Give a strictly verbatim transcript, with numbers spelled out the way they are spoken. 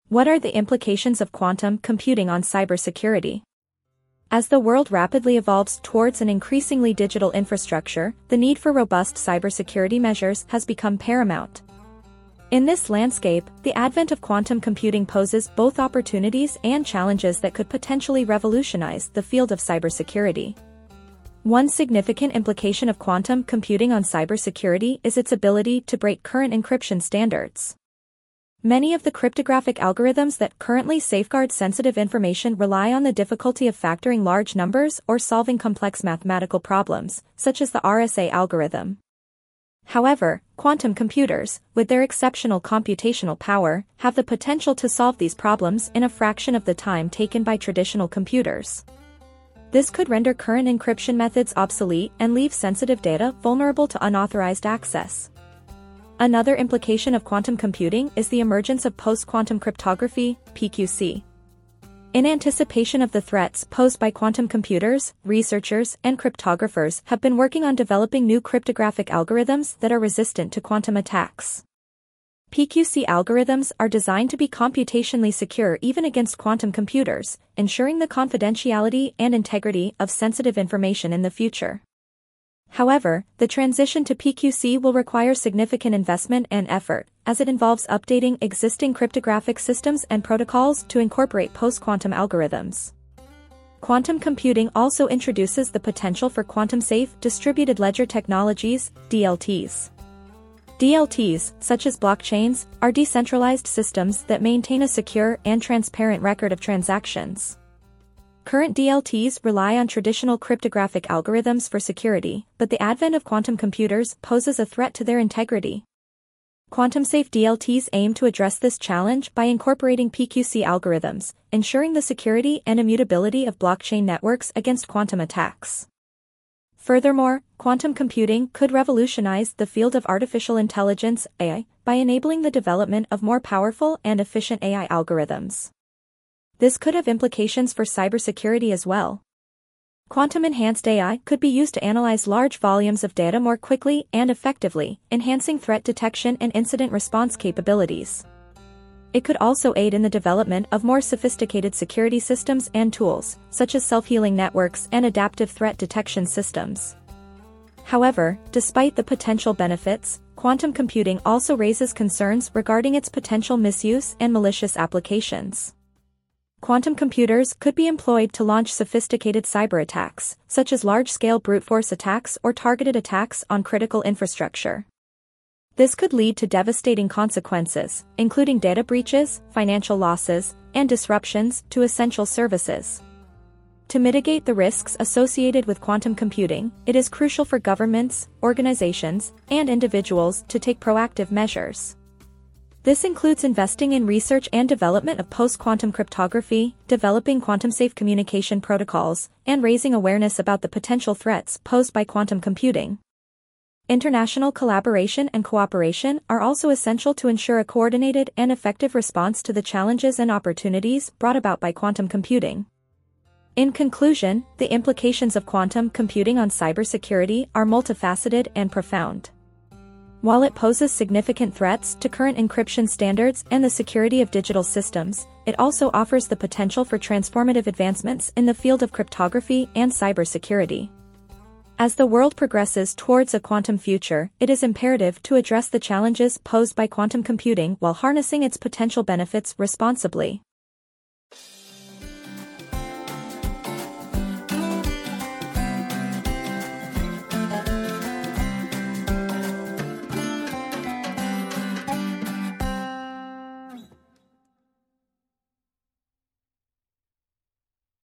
What are the implications of quantum computing on cybersecurity? As the world rapidly evolves towards an increasingly digital infrastructure, the need for robust cybersecurity measures has become paramount. In this landscape, the advent of quantum computing poses both opportunities and challenges that could potentially revolutionize the field of cybersecurity. One significant implication of quantum computing on cybersecurity is its ability to break current encryption standards. Many of the cryptographic algorithms that currently safeguard sensitive information rely on the difficulty of factoring large numbers or solving complex mathematical problems, such as the R S A algorithm. However, quantum computers, with their exceptional computational power, have the potential to solve these problems in a fraction of the time taken by traditional computers. This could render current encryption methods obsolete and leave sensitive data vulnerable to unauthorized access. Another implication of quantum computing is the emergence of post-quantum cryptography, P Q C. In anticipation of the threats posed by quantum computers, researchers and cryptographers have been working on developing new cryptographic algorithms that are resistant to quantum attacks. P Q C algorithms are designed to be computationally secure even against quantum computers, ensuring the confidentiality and integrity of sensitive information in the future. However, the transition to P Q C will require significant investment and effort, as it involves updating existing cryptographic systems and protocols to incorporate post-quantum algorithms. Quantum computing also introduces the potential for quantum-safe distributed ledger technologies, D L Ts. D L Ts, such as blockchains, are decentralized systems that maintain a secure and transparent record of transactions. Current D L Ts rely on traditional cryptographic algorithms for security, but the advent of quantum computers poses a threat to their integrity. Quantum-safe D L Ts aim to address this challenge by incorporating P Q C algorithms, ensuring the security and immutability of blockchain networks against quantum attacks. Furthermore, quantum computing could revolutionize the field of artificial intelligence, A I, by enabling the development of more powerful and efficient A I algorithms. This could have implications for cybersecurity as well. Quantum-enhanced A I could be used to analyze large volumes of data more quickly and effectively, enhancing threat detection and incident response capabilities. It could also aid in the development of more sophisticated security systems and tools, such as self-healing networks and adaptive threat detection systems. However, despite the potential benefits, quantum computing also raises concerns regarding its potential misuse and malicious applications. Quantum computers could be employed to launch sophisticated cyber attacks, such as large-scale brute force attacks or targeted attacks on critical infrastructure. This could lead to devastating consequences, including data breaches, financial losses, and disruptions to essential services. To mitigate the risks associated with quantum computing, it is crucial for governments, organizations, and individuals to take proactive measures. This includes investing in research and development of post-quantum cryptography, developing quantum-safe communication protocols, and raising awareness about the potential threats posed by quantum computing. International collaboration and cooperation are also essential to ensure a coordinated and effective response to the challenges and opportunities brought about by quantum computing. In conclusion, the implications of quantum computing on cybersecurity are multifaceted and profound. While it poses significant threats to current encryption standards and the security of digital systems, it also offers the potential for transformative advancements in the field of cryptography and cybersecurity. As the world progresses towards a quantum future, it is imperative to address the challenges posed by quantum computing while harnessing its potential benefits responsibly.